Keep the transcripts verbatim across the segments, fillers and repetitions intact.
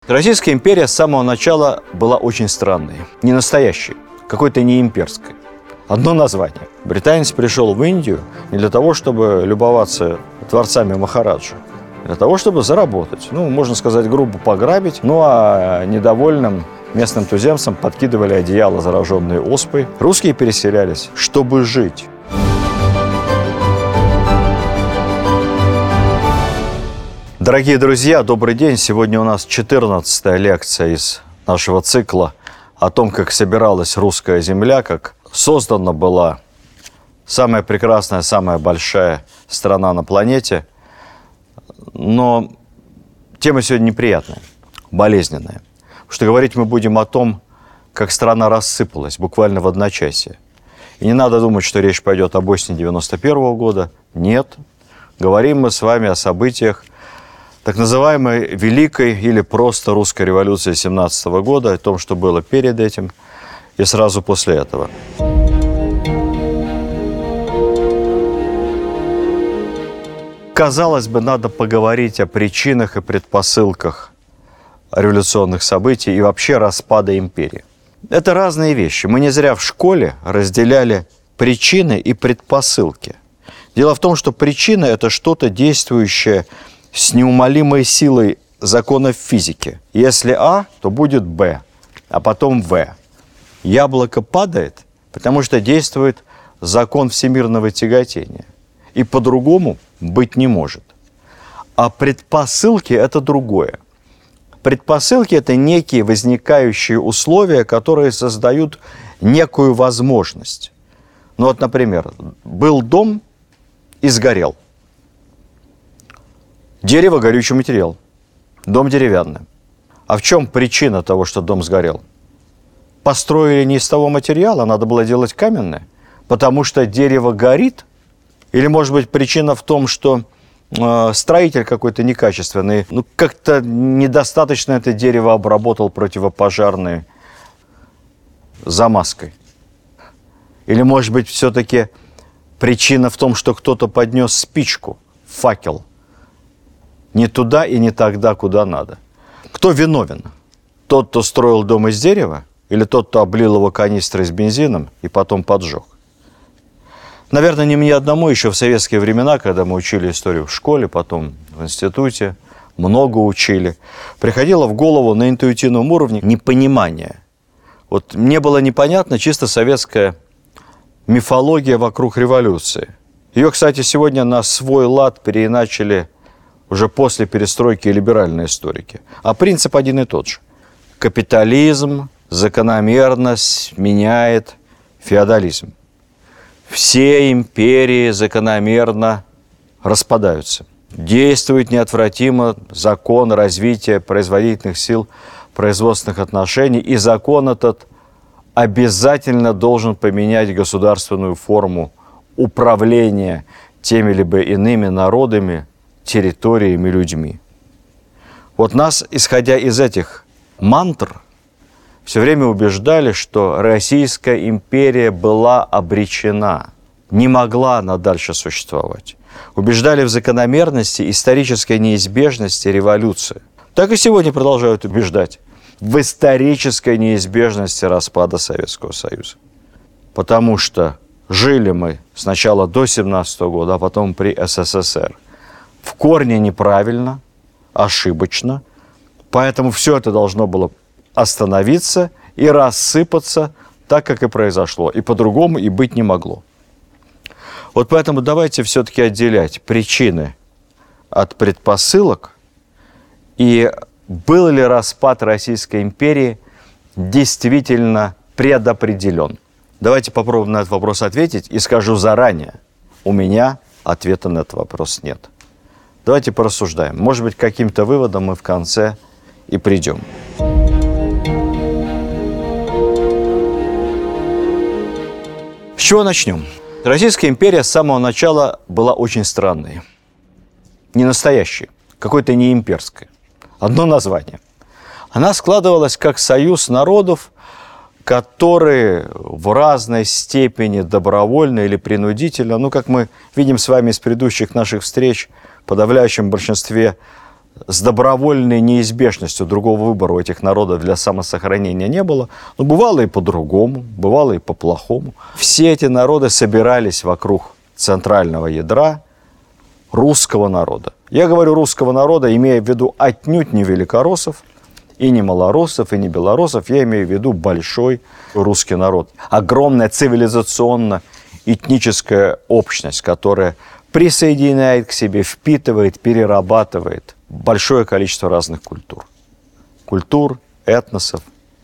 Российская империя с самого начала была очень странной, не настоящей, какой-то не имперской. Одно название. Британец пришел в Индию не для того, чтобы любоваться дворцами Махараджа, а для того, чтобы заработать. Ну, можно сказать, грубо пограбить. Ну, а недовольным местным туземцам подкидывали одеяла, зараженные оспой. Русские переселялись, чтобы жить. Дорогие друзья, добрый день. Сегодня у нас четырнадцатая лекция из нашего цикла о том, как собиралась русская земля, как создана была самая прекрасная, самая большая страна на планете. Но тема сегодня неприятная, болезненная. Потому что говорить мы будем о том, как страна рассыпалась буквально в одночасье. И не надо думать, что речь пойдет об осени девяносто первого года. Нет. Говорим мы с вами о событиях так называемой Великой или просто Русской революции семнадцатого года, о том, что было перед этим и сразу после этого. Казалось бы, надо поговорить о причинах и предпосылках революционных событий и вообще распада империи. Это разные вещи. Мы не зря в школе разделяли причины и предпосылки. Дело в том, что причина – это что-то действующее с неумолимой силой законов физики. Если А, то будет Б, а потом В. Яблоко падает, потому что действует закон всемирного тяготения. И по-другому быть не может. А предпосылки – это другое. Предпосылки – это некие возникающие условия, которые создают некую возможность. Ну вот, например, был дом и сгорел. Дерево – горючий материал. Дом деревянный. А в чем причина того, что дом сгорел? Построили не из того материала, надо было делать каменное, потому что дерево горит? Или, может быть, причина в том, что э, строитель какой-то некачественный, ну, как-то недостаточно это дерево обработал противопожарной замазкой? Или, может быть, все-таки причина в том, что кто-то поднес спичку, факел, не туда и не тогда, куда надо? Кто виновен? Тот, кто строил дом из дерева, или тот, кто облил его канистрой с бензином и потом поджег? Наверное, не мне одному, еще в советские времена, когда мы учили историю в школе, потом в институте, много учили, приходило в голову на интуитивном уровне непонимание. Вот мне было непонятно чисто советская мифология вокруг революции. Ее, кстати, сегодня на свой лад переиначили уже после перестройки либеральные историки. А принцип один и тот же. Капитализм закономерно сменяет феодализм. Все империи закономерно распадаются. Действует неотвратимо закон развития производительных сил, производственных отношений, и закон этот обязательно должен поменять государственную форму управления теми либо иными народами, территориями, людьми. Вот нас, исходя из этих мантр, все время убеждали, что Российская империя была обречена, не могла она дальше существовать. Убеждали в закономерности, исторической неизбежности революции. Так и сегодня продолжают убеждать в исторической неизбежности распада Советского Союза. Потому что жили мы сначала до семнадцатого года, а потом при СССР. В корне неправильно, ошибочно, поэтому все это должно было остановиться и рассыпаться так, как и произошло. И по-другому и быть не могло. Вот поэтому давайте все-таки отделять причины от предпосылок. И был ли распад Российской империи действительно предопределен? Давайте попробуем на этот вопрос ответить. И скажу заранее, у меня ответа на этот вопрос нет. Давайте порассуждаем. Может быть, к каким-то выводам мы в конце и придем. С чего начнем? Российская империя с самого начала была очень странной. Не настоящей, какой-то не имперской. Одно название. Она складывалась как союз народов, которые в разной степени добровольно или принудительно, ну, как мы видим с вами из предыдущих наших встреч, в подавляющем большинстве с добровольной неизбежностью другого выбора у этих народов для самосохранения не было. Но бывало и по-другому, бывало и по-плохому. Все эти народы собирались вокруг центрального ядра русского народа. Я говорю русского народа, имея в виду отнюдь не великороссов, и не малороссов, и не белорусов. Я имею в виду большой русский народ. Огромная цивилизационно-этническая общность, которая присоединяет к себе, впитывает, перерабатывает большое количество разных культур. Культур, этносов,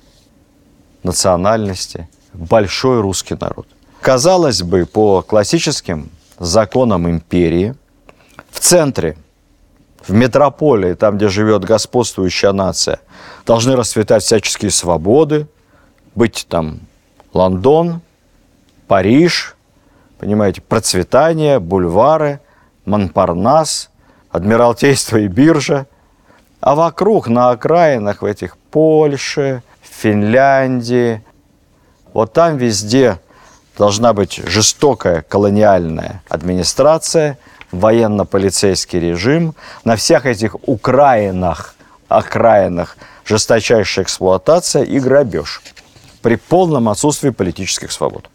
национальностей. Большой русский народ. Казалось бы, по классическим законам империи, в центре, в метрополии, там, где живет господствующая нация, должны расцветать всяческие свободы, быть там Лондон, Париж, понимаете, процветание, бульвары, Монпарнас, Адмиралтейство и биржа. А вокруг, на окраинах, в этих Польше, Финляндии, вот там везде должна быть жестокая колониальная администрация, военно-полицейский режим, на всех этих Украинах, окраинах жесточайшая эксплуатация и грабеж при полном отсутствии политических свобод.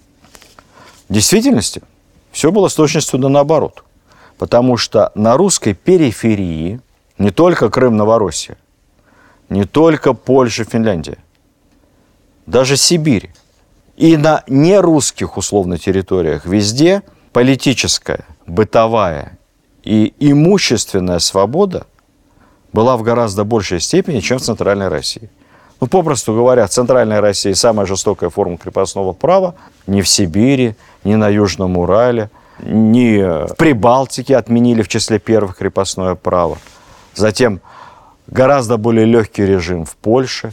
В действительности все было с точностью да наоборот, потому что на русской периферии не только Крым, Новороссия, не только Польша, Финляндия, даже Сибирь и на нерусских условно территориях везде политическая, бытовая и имущественная свобода была в гораздо большей степени, чем в Центральной России. Ну, попросту говоря, в Центральной России самая жестокая форма крепостного права не в Сибири, не на Южном Урале, не в Прибалтике отменили в числе первых крепостное право. Затем гораздо более легкий режим в Польше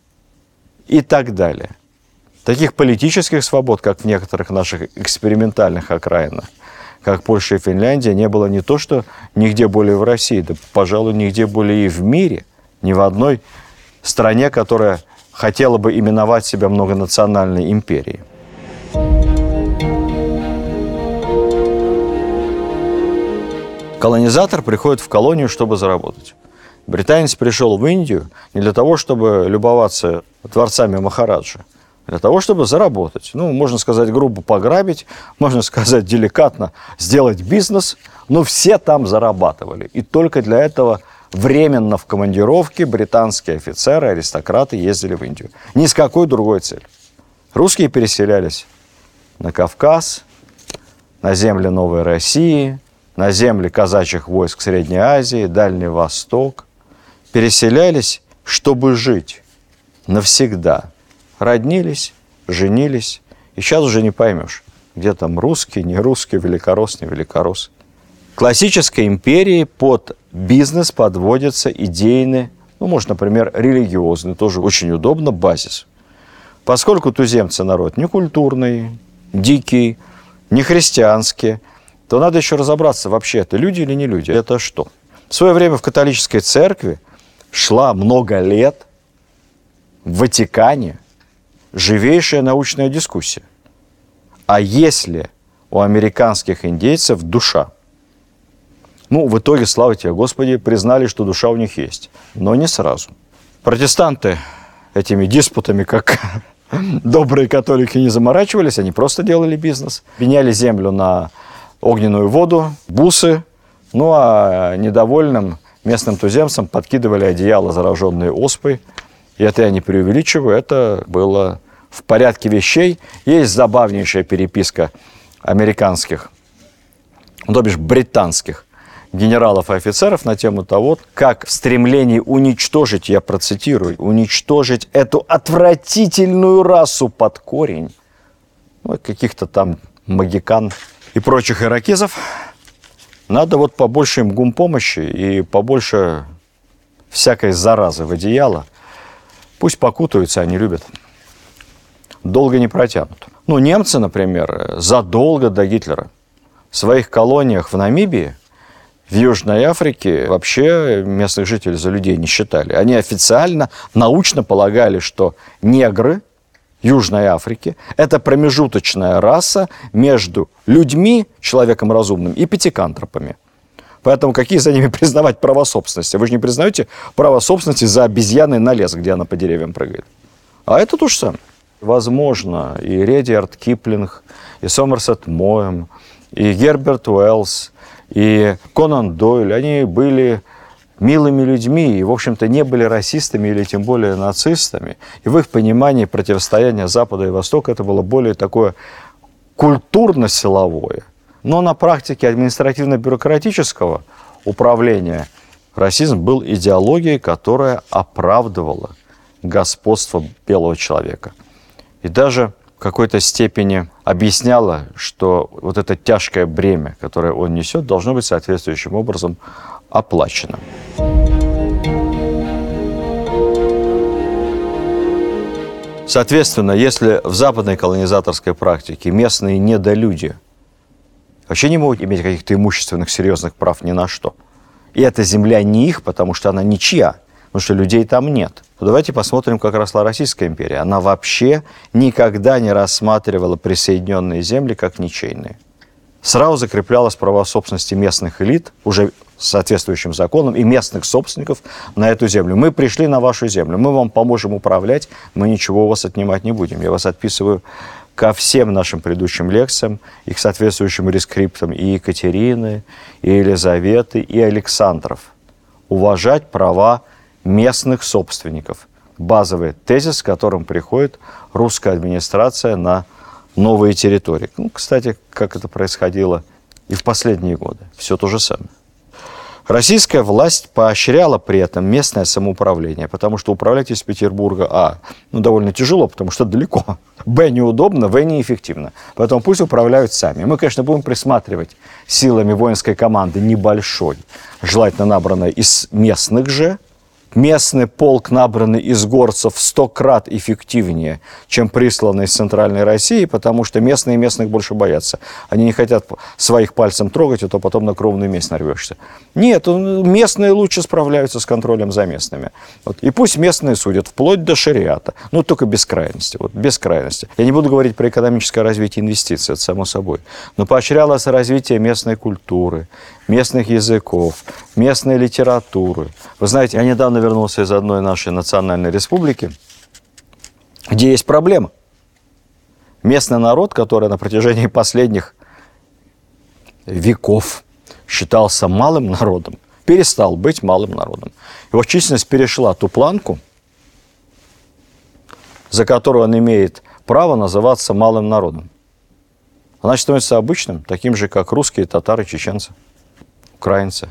и так далее. Таких политических свобод, как в некоторых наших экспериментальных окраинах, как Польша и Финляндия, не было не то что нигде более в России, да, пожалуй, нигде более и в мире, ни в одной стране, которая хотела бы именовать себя многонациональной империей. Колонизатор приходит в колонию, чтобы заработать. Британец пришел в Индию не для того, чтобы любоваться дворцами Махараджи, для того, чтобы заработать. Ну, можно сказать, грубо пограбить, можно сказать, деликатно сделать бизнес, но все там зарабатывали. И только для этого временно в командировке британские офицеры, аристократы ездили в Индию. Ни с какой другой целью. Русские переселялись на Кавказ, на земли Новой России, на земли казачьих войск Средней Азии, Дальний Восток. Переселялись, чтобы жить навсегда. Роднились, женились, и сейчас уже не поймешь, где там русский, не русский, великоросс, не великоросс. Классической империи под бизнес подводится идейный, ну, может, например, религиозный, тоже очень удобно, базис. Поскольку туземцы народ не культурный, дикий, не христианский, то надо еще разобраться, вообще это люди или не люди, это что? В свое время в католической церкви шла много лет в Ватикане живейшая научная дискуссия. А если у американских индейцев душа? Ну, в итоге, слава тебе, Господи, признали, что душа у них есть. Но не сразу. Протестанты этими диспутами, как добрые католики, не заморачивались, они просто делали бизнес. Меняли землю на огненную воду, бусы, ну а недовольным местным туземцам подкидывали одеяла, зараженные оспой. И это я не преувеличиваю, это было в порядке вещей. Есть забавнейшая переписка американских, то бишь британских генералов и офицеров на тему того, как в стремлении уничтожить, я процитирую, уничтожить эту отвратительную расу под корень, ну, каких-то там магикан и прочих иракезов, надо вот побольше им гумпомощи и побольше всякой заразы в одеяло. Пусть покутаются, они любят. Долго не протянут. Ну, немцы, например, задолго до Гитлера в своих колониях в Намибии, в Южной Африке вообще местных жителей за людей не считали. Они официально, научно полагали, что негры Южной Африки – это промежуточная раса между людьми, человеком разумным, и пятикантропами. Поэтому какие за ними признавать права собственности? Вы же не признаете право собственности за обезьяной на лес, где она по деревьям прыгает. А это то же самое. Возможно, и Редьярд Киплинг, и Сомерсет Моэм, и Герберт Уэллс, и Конан Дойль, они были милыми людьми и, в общем-то, не были расистами или тем более нацистами. И в их понимании противостояние Запада и Востока это было более такое культурно-силовое. Но на практике административно-бюрократического управления расизм был идеологией, которая оправдывала господство белого человека. И даже в какой-то степени объясняла, что вот это тяжкое бремя, которое он несет, должно быть соответствующим образом оплачено. Соответственно, если в западной колонизаторской практике местные недолюди вообще не могут иметь каких-то имущественных серьезных прав ни на что, и эта земля не их, потому что она ничья, потому что людей там нет, то давайте посмотрим, как росла Российская империя. Она вообще никогда не рассматривала присоединенные земли как ничейные. Сразу закреплялось право собственности местных элит, уже с соответствующим законом, и местных собственников на эту землю. Мы пришли на вашу землю, мы вам поможем управлять, мы ничего у вас отнимать не будем. Я вас отписываю ко всем нашим предыдущим лекциям, и к соответствующим рескриптам и Екатерины, и Елизаветы, и Александров. Уважать права местных собственников. Базовый тезис, к которому приходит русская администрация на новые территории. Ну, кстати, как это происходило и в последние годы. Все то же самое. Российская власть поощряла при этом местное самоуправление, потому что управлять из Петербурга, а, ну, довольно тяжело, потому что далеко, б, неудобно, в, неэффективно. Поэтому пусть управляют сами. Мы, конечно, будем присматривать силами воинской команды небольшой, желательно набранной из местных же. Местный полк, набранный из горцев, в сто крат эффективнее, чем присланный из Центральной России, потому что местные местных больше боятся. Они не хотят своих пальцем трогать, а то потом на кровную месть нарвешься. Нет, местные лучше справляются с контролем за местными. Вот. И пусть местные судят, вплоть до шариата. Ну, только без крайности. Вот, без крайности. Я не буду говорить про экономическое развитие инвестиций, это само собой. Но поощрялось развитие местной культуры, местных языков, местной литературы. Вы знаете, я недавно вернулся из одной нашей национальной республики, где есть проблема. Местный народ, который на протяжении последних веков считался малым народом, перестал быть малым народом. Его численность перешла ту планку, за которую он имеет право называться малым народом. Она становится обычным, таким же, как русские, татары, чеченцы, украинцы.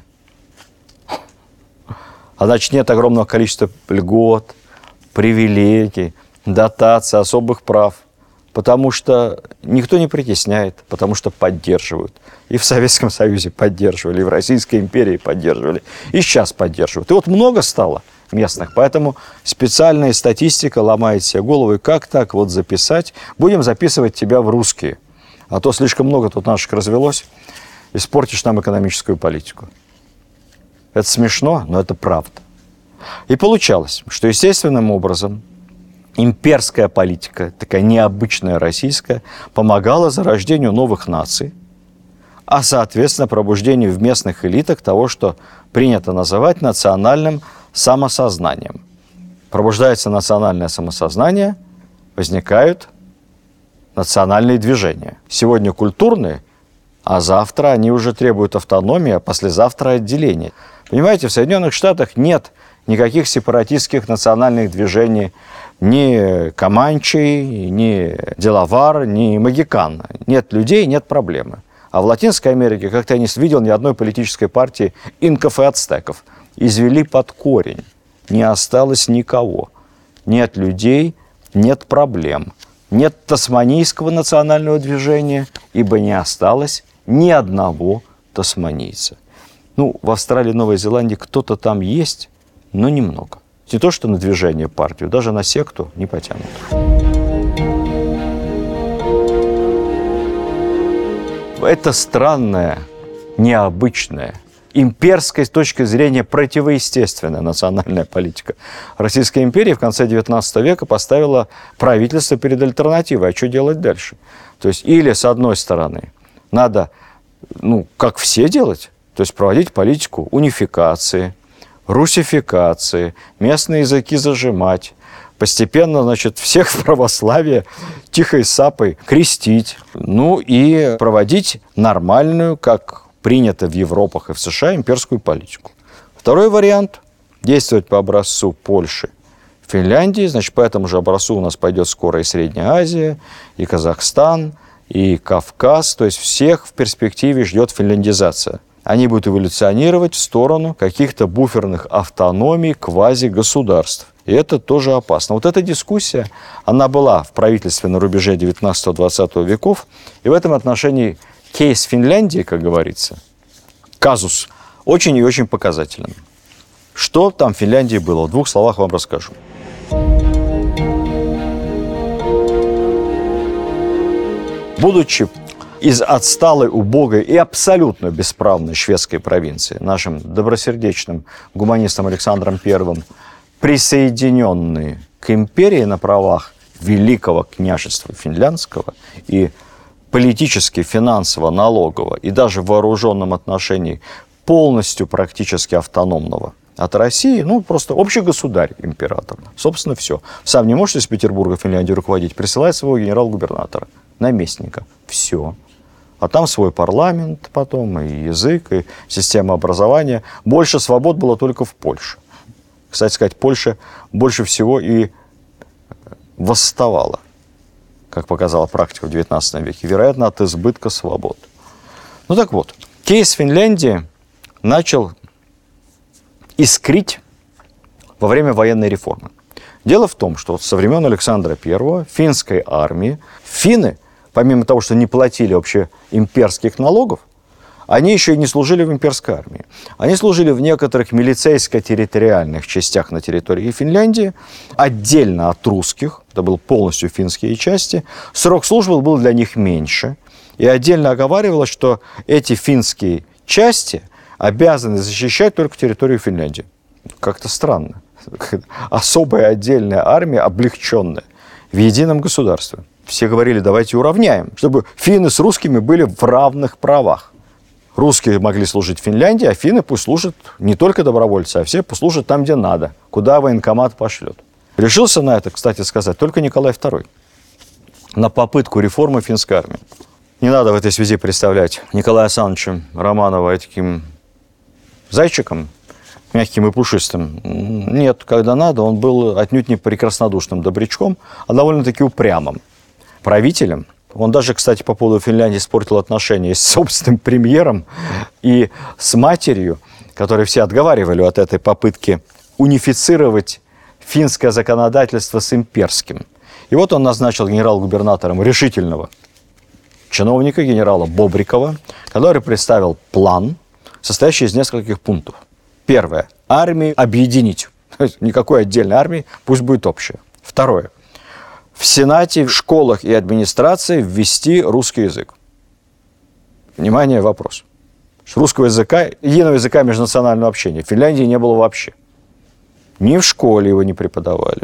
А значит, нет огромного количества льгот, привилегий, дотаций, особых прав. Потому что никто не притесняет, потому что поддерживают. И в Советском Союзе поддерживали, и в Российской империи поддерживали, и сейчас поддерживают. И вот много стало местных, поэтому специальная статистика ломает себе голову. И как так вот записать? Будем записывать тебя в русские. А то слишком много тут наших развелось. Испортишь нам экономическую политику. Это смешно, но это правда. И получалось, что естественным образом имперская политика, такая необычная российская, помогала зарождению новых наций, а, соответственно, пробуждению в местных элитах того, что принято называть национальным самосознанием. Пробуждается национальное самосознание, возникают национальные движения. Сегодня культурные, а завтра они уже требуют автономии, а послезавтра отделения. Понимаете, в Соединенных Штатах нет никаких сепаратистских национальных движений, ни команчей, ни делавар, ни магикан. Нет людей, нет проблемы. А в Латинской Америке, как-то я не видел ни одной политической партии инков и ацтеков. Извели под корень. Не осталось никого. Нет людей, нет проблем. Нет тасманийского национального движения, ибо не осталось ни одного тасманийца. Ну, в Австралии и Новой Зеландии кто-то там есть, но немного. Не то, что на движение партию, даже на секту не потянут. Это странная, необычная, имперской с точки зрения противоестественная национальная политика. Российская империя в конце девятнадцатого века поставила правительство перед альтернативой. А что делать дальше? То есть или, с одной стороны, надо, ну, как все делать, То есть проводить политику унификации, русификации, местные языки зажимать, постепенно, значит, всех в православие тихой сапой крестить, ну и проводить нормальную, как принято в Европах и в США, имперскую политику. Второй вариант – действовать по образцу Польши, Финляндии, значит, по этому же образцу у нас пойдет скоро и Средняя Азия, и Казахстан, и Кавказ, то есть всех в перспективе ждет финляндизация. Они будут эволюционировать в сторону каких-то буферных автономий, квазигосударств. И это тоже опасно. Вот эта дискуссия, она была в правительстве на рубеже девятнадцатого-двадцатого веков. И в этом отношении кейс Финляндии, как говорится, казус, очень и очень показателен. Что там в Финляндии было? В двух словах вам расскажу. Будучи из отсталой, убогой и абсолютно бесправной шведской провинции нашим добросердечным гуманистом Александром Первым, присоединенные к империи на правах Великого княжества Финляндского и политически, финансово, налогово и даже в вооруженном отношении полностью практически автономного от России, ну, просто общий государь, император. Собственно, все. Сам не может из Петербурга Финляндию руководить, присылает своего генерал-губернатора, наместника. Все. А там свой парламент потом, и язык, и система образования. Больше свобод было только в Польше. Кстати сказать, Польша больше всего и восставала, как показала практика в девятнадцатом веке, вероятно, от избытка свобод. Ну так вот, кейс Финляндии начал искрить во время военной реформы. Дело в том, что со времен Александра Первого финской армии финны, помимо того, что не платили общеимперских налогов, они еще и не служили в имперской армии. Они служили в некоторых милицейско-территориальных частях на территории Финляндии, отдельно от русских, это были полностью финские части. Срок службы был для них меньше. И отдельно оговаривалось, что эти финские части обязаны защищать только территорию Финляндии. Как-то странно. Особая отдельная армия, облегченная в едином государстве. Все говорили, давайте уравняем, чтобы финны с русскими были в равных правах. Русские могли служить в Финляндии, а финны пусть служат не только добровольцы, а все пусть служат там, где надо, куда военкомат пошлет. Решился на это, кстати сказать, только Николай Второй. На попытку реформы финской армии. Не надо в этой связи представлять Николая Александровича Романова таким зайчиком, мягким и пушистым. Нет, когда надо, он был отнюдь не прекраснодушным добрячком, а довольно-таки упрямым правителем. Он даже, кстати, по поводу Финляндии испортил отношения с собственным премьером и с матерью, которые все отговаривали от этой попытки унифицировать финское законодательство с имперским. И вот он назначил генерал-губернатором решительного чиновника, генерала Бобрикова, который представил план, состоящий из нескольких пунктов. Первое. Армию объединить. Никакой отдельной армии, пусть будет общая. Второе. В Сенате, в школах и администрации ввести русский язык. Внимание, вопрос. Русского языка, единого языка межнационального общения в Финляндии не было вообще. Ни в школе его не преподавали,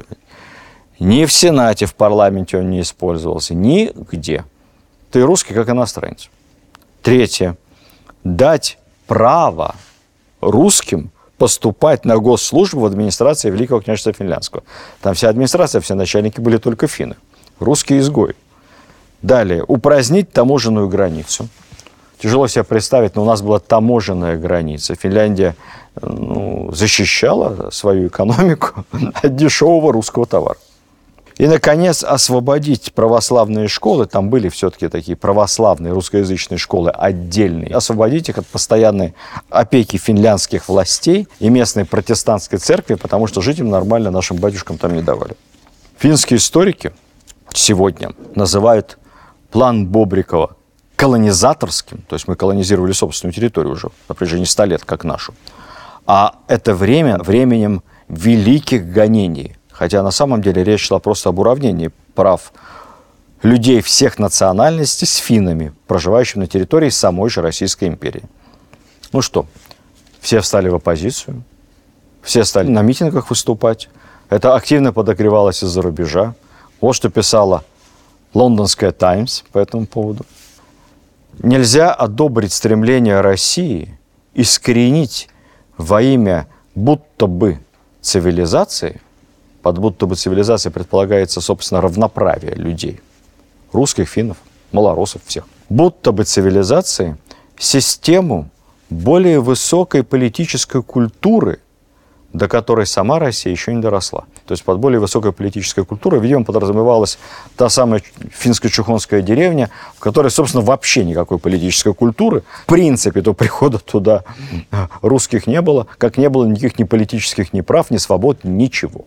ни в Сенате, в парламенте он не использовался, нигде. Ты русский, как иностранец. Третье. Дать право русским поступать на госслужбу в администрации Великого княжества Финляндского. Там вся администрация, все начальники были только финны. Русские изгои. Далее. Упразднить таможенную границу. Тяжело себе представить, но у нас была таможенная граница. Финляндия ну, защищала свою экономику от дешевого русского товара. И, наконец, освободить православные школы, там были все-таки такие православные русскоязычные школы отдельные, освободить их от постоянной опеки финляндских властей и местной протестантской церкви, потому что жить им нормально нашим батюшкам там не давали. Финские историки сегодня называют план Бобрикова колонизаторским, то есть мы колонизировали собственную территорию уже на протяжении ста лет, как нашу, а это время временем великих гонений. Хотя на самом деле речь шла просто об уравнении прав людей всех национальностей с финнами, проживающими на территории самой же Российской империи. Ну что, все встали в оппозицию, все стали на митингах выступать. Это активно подогревалось из-за рубежа. Вот что писала лондонская «Таймс» по этому поводу. Нельзя одобрить стремление России искоренить во имя будто бы цивилизации. Под будто бы цивилизацией предполагается, собственно, равноправие людей. Русских, финнов, малоросов, всех. Будто бы цивилизации систему более высокой политической культуры, до которой сама Россия еще не доросла. То есть под более высокой политической культурой, видимо, подразумевалась та самая финско-чухонская деревня, в которой, собственно, вообще никакой политической культуры, в принципе, до прихода туда русских не было, как не было никаких ни политических, ни прав, ни свобод, ничего.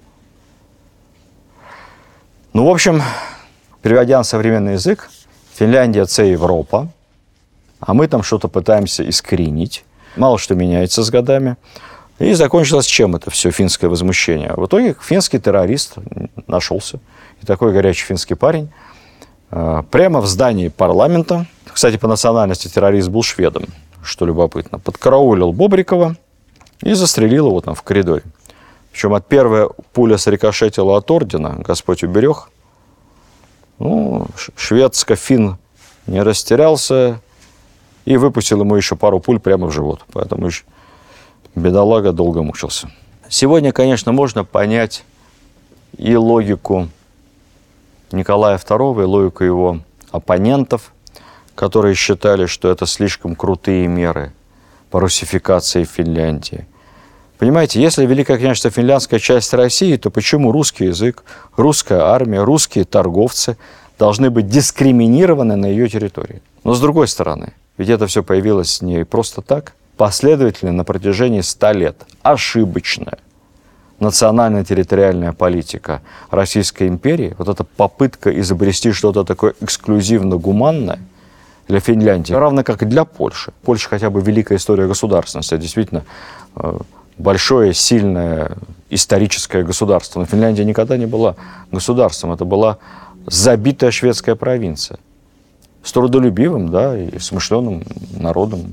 Ну, в общем, переводя на современный язык, Финляндия – это Европа, а мы там что-то пытаемся искоренить. Мало что меняется с годами. И закончилось чем это все финское возмущение? В итоге финский террорист нашелся. И такой горячий финский парень прямо в здании парламента, кстати, по национальности террорист был шведом, что любопытно, подкараулил Бобрикова и застрелил его там в коридоре. Причем от первая пуля срикошетила от ордена, Господь уберег. Ну, шведско-фин не растерялся и выпустил ему еще пару пуль прямо в живот. Поэтому еще бедолага долго мучился. Сегодня, конечно, можно понять и логику Николая второго, и логику его оппонентов, которые считали, что это слишком крутые меры по русификации Финляндии. Понимаете, если Великое княжество Финляндская часть России, то почему русский язык, русская армия, русские торговцы должны быть дискриминированы на ее территории? Но с другой стороны, ведь это все появилось не просто так, последовательно на протяжении ста лет. Ошибочная национально-территориальная политика Российской империи, вот эта попытка изобрести что-то такое эксклюзивно-гуманное для Финляндии, равно как и для Польши. Польша хотя бы великая история государственности, действительно большое, сильное историческое государство. Но Финляндия никогда не была государством, это была забитая шведская провинция. С трудолюбивым, да, и смышленым народом,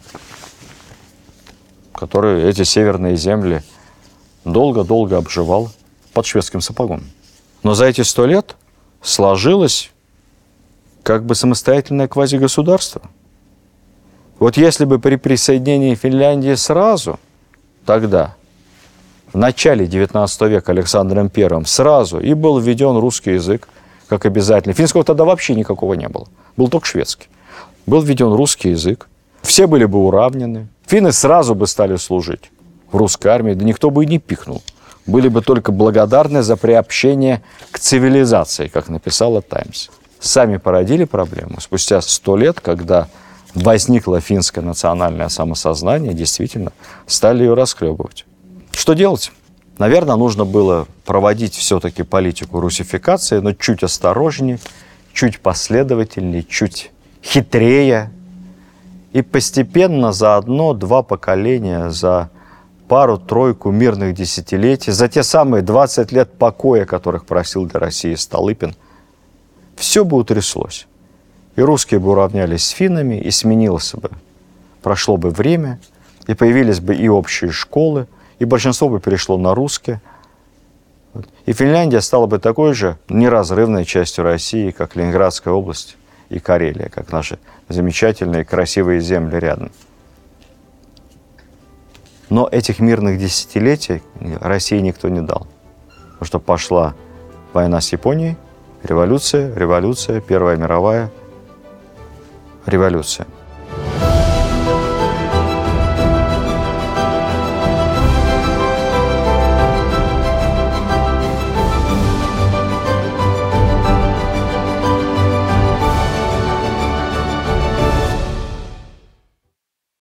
который эти северные земли долго-долго обживал под шведским сапогом. Но за эти сто лет сложилось как бы самостоятельное квазигосударство. Вот если бы при присоединении Финляндии сразу, тогда, в начале девятнадцатого века Александром Первым, сразу и был введен русский язык, как обязательно. Финского тогда вообще никакого не было. Был только шведский. Был введен русский язык. Все были бы уравнены. Финны сразу бы стали служить в русской армии, да никто бы и не пикнул. Были бы только благодарны за приобщение к цивилизации, как написала «Таймс». Сами породили проблему. Спустя сто лет, когда возникло финское национальное самосознание, действительно стали ее расхлебывать. Что делать? Наверное, нужно было проводить все-таки политику русификации, но чуть осторожнее, чуть последовательнее, чуть хитрее. И постепенно за одно-два поколения, за пару-тройку мирных десятилетий, за те самые двадцать лет покоя, которых просил для России Столыпин, все бы утряслось. И русские бы уравнялись с финнами, и сменилось бы. Прошло бы время, и появились бы и общие школы, и большинство бы перешло на русский. И Финляндия стала бы такой же неразрывной частью России, как Ленинградская область и Карелия, как наши замечательные красивые земли рядом. Но этих мирных десятилетий России никто не дал. Потому что пошла война с Японией, революция, революция, Первая мировая революция.